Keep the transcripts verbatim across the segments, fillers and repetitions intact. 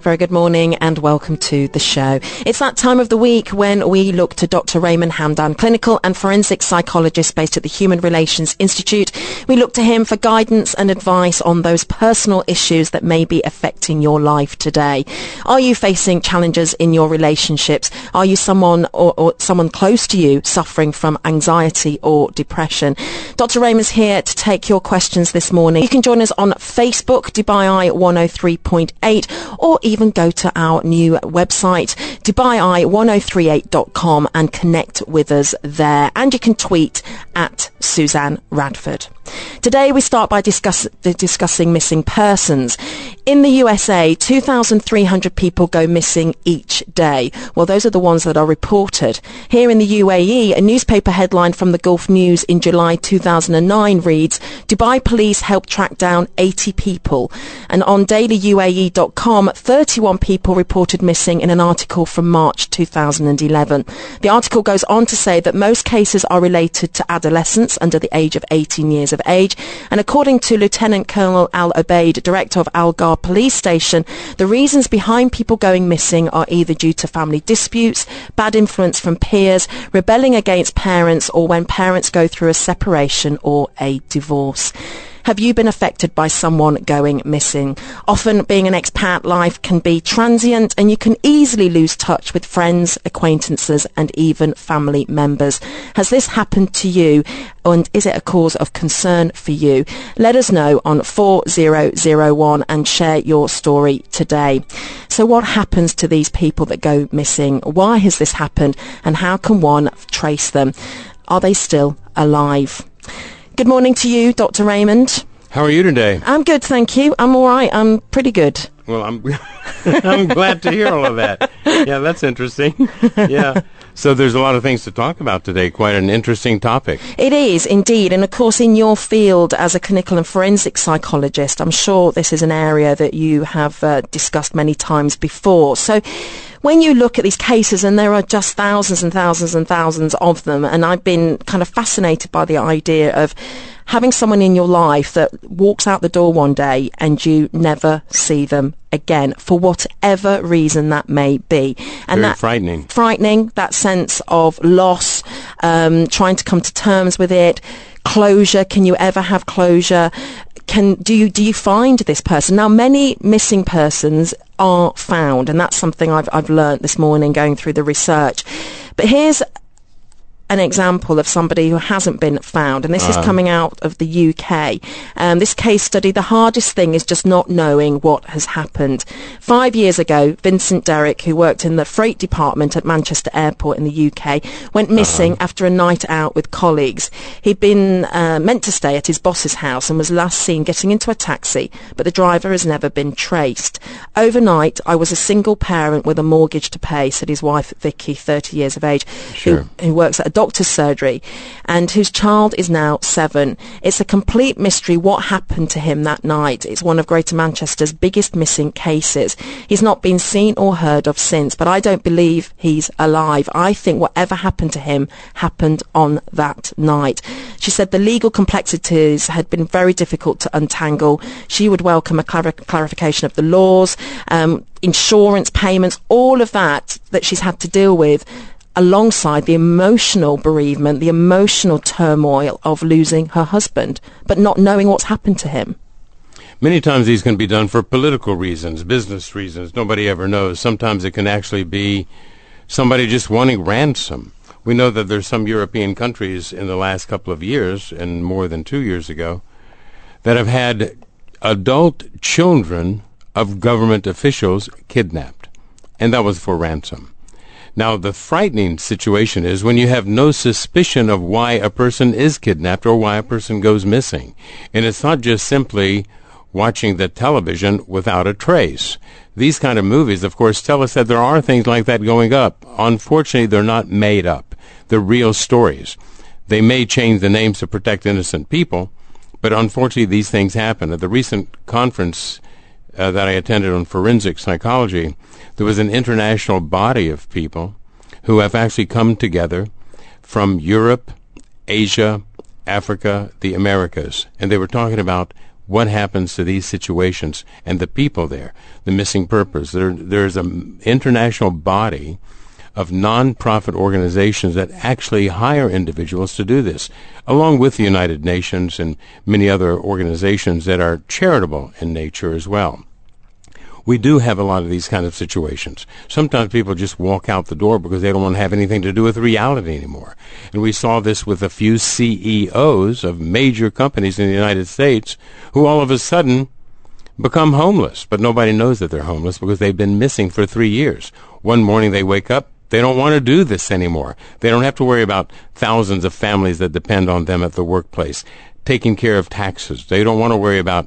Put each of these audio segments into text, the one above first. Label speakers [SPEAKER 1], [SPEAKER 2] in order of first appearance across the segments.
[SPEAKER 1] Very good morning and welcome to the show. It's that time of the week when we look to Doctor Raymond Hamdan, clinical and forensic psychologist based at the Human Relations Institute. We look to him for guidance and advice on those personal issues that may be affecting your life today. Are you facing challenges in your relationships? Are you someone or, or someone close to you suffering from anxiety or depression? Doctor Raymond's here to take your questions this morning. You can join us on Facebook, Dubai Eye one oh three point eight, or even go to our new website, Dubai Eye one oh three eight dot com, and connect with us there. And you can tweet at Suzanne Radford. Today we start by discuss, discussing missing persons. In the U S A, two thousand three hundred people go missing each day. Well, those are the ones that are reported. Here in the U A E, a newspaper headline from the Gulf News in July two thousand nine reads, Dubai police help track down eighty people. And on daily U A E dot com, thirty-one people reported missing in an article from March two thousand eleven. The article goes on to say that most cases are related to adolescents under the age of eighteen years of age. And according to Lieutenant Colonel Al Obaid, director of Al Ghar Police Station, the reasons behind people going missing are either due to family disputes, bad influence from peers, rebelling against parents, or when parents go through a separation or a divorce. Have you been affected by someone going missing? Often being an expat, life can be transient and you can easily lose touch with friends, acquaintances and even family members. Has this happened to you, and is it a cause of concern for you? Let us know on four zero zero one and share your story today. So what happens to these people that go missing? Why has this happened and how can one trace them? Are they still alive? Good morning to you, Doctor Raymond.
[SPEAKER 2] How are you today?
[SPEAKER 1] I'm good, thank you. I'm all right. I'm pretty good.
[SPEAKER 2] Well, I'm I'm glad to hear all of that. Yeah, that's interesting. Yeah. So there's a lot of things to talk about today. Quite an interesting topic.
[SPEAKER 1] It is, indeed. And, of course, in your field as a clinical and forensic psychologist, I'm sure this is an area that you have uh, discussed many times before. So when you look at these cases, and there are just thousands and thousands and thousands of them, and I've been kind of fascinated by the idea of having someone in your life that walks out the door one day and you never see them again for whatever reason that may be. And
[SPEAKER 2] Very
[SPEAKER 1] that
[SPEAKER 2] frightening.
[SPEAKER 1] Frightening, that sense of loss, um, trying to come to terms with it, closure. Can you ever have closure? Can do you do you find this person? Now, many missing persons are found, and that's something I've I've learned this morning going through the research. But here's an example of somebody who hasn't been found, and this uh-huh. is coming out of the U K. Um, this case study, the hardest thing is just not knowing what has happened. Five years ago, Vincent Derrick, who worked in the freight department at Manchester Airport in the U K, went missing uh-huh. after a night out with colleagues. He'd been uh, meant to stay at his boss's house and was last seen getting into a taxi, but the driver has never been traced. Overnight, I was a single parent with a mortgage to pay, said his wife, Vicky, thirty years of age,
[SPEAKER 2] sure.
[SPEAKER 1] who, who works at a doctor's surgery and whose child is now seven. It's a complete mystery what happened to him that night. It's one of Greater Manchester's biggest missing cases. He's not been seen or heard of since, but I don't believe he's alive. I think whatever happened to him happened on that night. She said the legal complexities had been very difficult to untangle. She would welcome a clar- clarification of the laws, um, insurance payments, all of that that she's had to deal with, alongside the emotional bereavement, the emotional turmoil of losing her husband, but not knowing what's happened to him.
[SPEAKER 2] Many times these can be done for political reasons, business reasons. Nobody ever knows. Sometimes it can actually be somebody just wanting ransom. We know that there's some European countries in the last couple of years, and more than two years ago, that have had adult children of government officials kidnapped, and that was for ransom. Now, the frightening situation is when you have no suspicion of why a person is kidnapped or why a person goes missing. And it's not just simply watching the television without a trace. These kind of movies, of course, tell us that there are things like that going up. Unfortunately, they're not made up. They're real stories. They may change the names to protect innocent people, but unfortunately, these things happen. At the recent conference uh, that I attended on forensic psychology, there was an international body of people who have actually come together from Europe, Asia, Africa, the Americas, and they were talking about what happens to these situations and the people there, the missing purpose. There, there's an international body of non-profit organizations that actually hire individuals to do this, along with the United Nations and many other organizations that are charitable in nature as well. We do have a lot of these kind of situations. Sometimes people just walk out the door because they don't want to have anything to do with reality anymore. And we saw this with a few C E Os of major companies in the United States who all of a sudden become homeless, but nobody knows that they're homeless because they've been missing for three years. One morning they wake up, they don't want to do this anymore. They don't have to worry about thousands of families that depend on them at the workplace, taking care of taxes. They don't want to worry about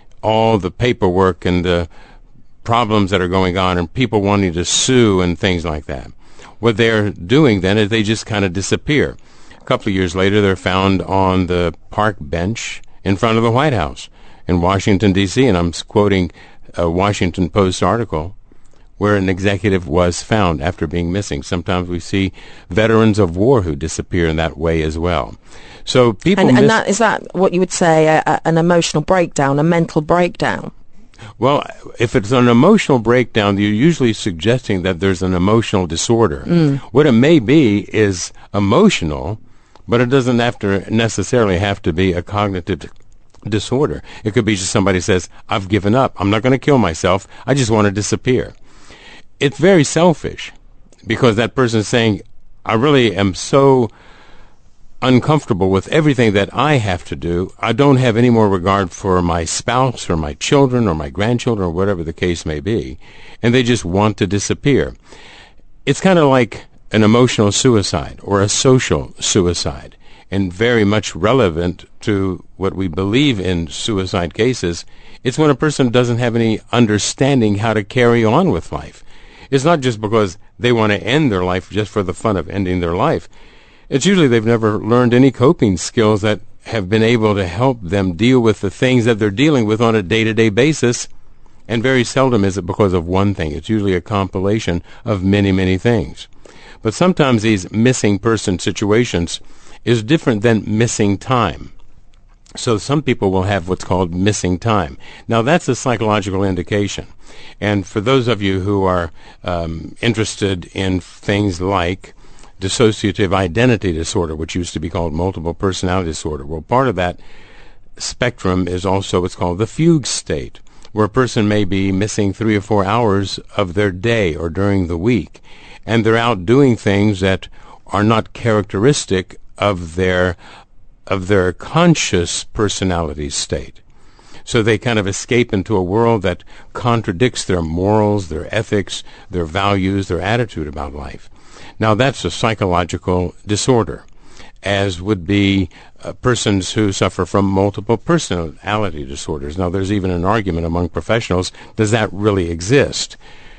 [SPEAKER 2] all the paperwork and the problems that are going on and people wanting to sue and things like that. What they're doing then is they just kind of disappear. A couple of years later, they're found on the park bench in front of the White House in Washington, D C, and I'm quoting a Washington Post article where an executive was found after being missing. Sometimes we see veterans of war who disappear in that way as well. So people
[SPEAKER 1] and,
[SPEAKER 2] miss-
[SPEAKER 1] and that, is that what you would say, a, a, an emotional breakdown, a mental breakdown?
[SPEAKER 2] Well, if it's an emotional breakdown, you're usually suggesting that there's an emotional disorder. Mm. What it may be is emotional, but it doesn't have to necessarily have to be a cognitive disorder. It could be just somebody says, I've given up. I'm not going to kill myself. I just want to disappear. It's very selfish because that person is saying, I really am so uncomfortable with everything that I have to do. I don't have any more regard for my spouse or my children or my grandchildren or whatever the case may be, and they just want to disappear. It's kind of like an emotional suicide or a social suicide, and very much relevant to what we believe in suicide cases. It's when a person doesn't have any understanding how to carry on with life. It's not just because they want to end their life just for the fun of ending their life. It's usually they've never learned any coping skills that have been able to help them deal with the things that they're dealing with on a day-to-day basis, and very seldom is it because of one thing. It's usually a compilation of many, many things. But sometimes these missing person situations is different than missing time. So some people will have what's called missing time. Now, that's a psychological indication. And for those of you who are um, interested in things like dissociative identity disorder, which used to be called multiple personality disorder, well, part of that spectrum is also what's called the fugue state, where a person may be missing three or four hours of their day or during the week, and they're out doing things that are not characteristic of their of their conscious personality state. So they kind of escape into a world that contradicts their morals, their ethics, their values, their attitude about life. Now, that's a psychological disorder, as would be uh, persons who suffer from multiple personality disorders. Now, there's even an argument among professionals, does that really exist?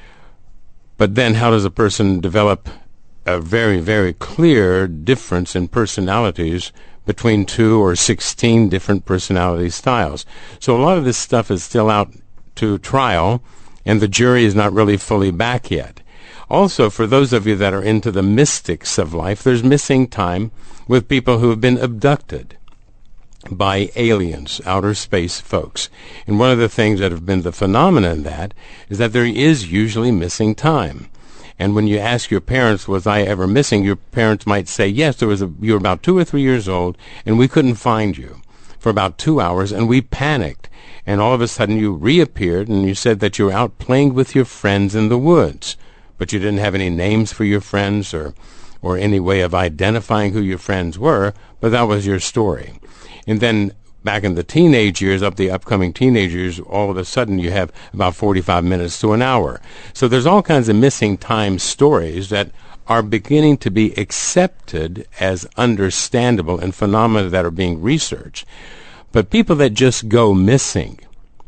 [SPEAKER 2] But then how does a person develop a very, very clear difference in personalities between two or sixteen different personality styles? So a lot of this stuff is still out to trial, and the jury is not really fully back yet. Also, for those of you that are into the mystics of life, there's missing time with people who have been abducted by aliens, outer space folks. And one of the things that have been the phenomenon in that is that there is usually missing time. And when you ask your parents, was I ever missing, your parents might say, yes, there was a, you were about two or three years old, and we couldn't find you for about two hours, and we panicked. And all of a sudden you reappeared, and you said that you were out playing with your friends in the woods, but you didn't have any names for your friends or, or any way of identifying who your friends were, but that was your story. And then back in the teenage years, up the upcoming teenage years, all of a sudden you have about forty-five minutes to an hour. So there's all kinds of missing time stories that are beginning to be accepted as understandable and phenomena that are being researched. But people that just go missing,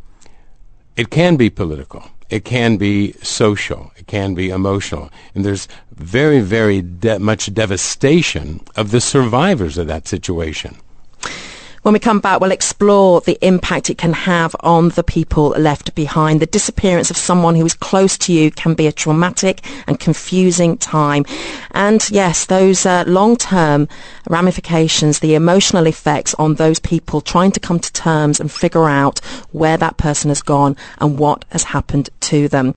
[SPEAKER 2] it can be political. It can be social. It can be emotional. And there's very, very de- much devastation of the survivors of that situation.
[SPEAKER 1] When we come back, we'll explore the impact it can have on the people left behind. The disappearance of someone who is close to you can be a traumatic and confusing time. And yes, those uh, long-term ramifications, the emotional effects on those people trying to come to terms and figure out where that person has gone and what has happened to them.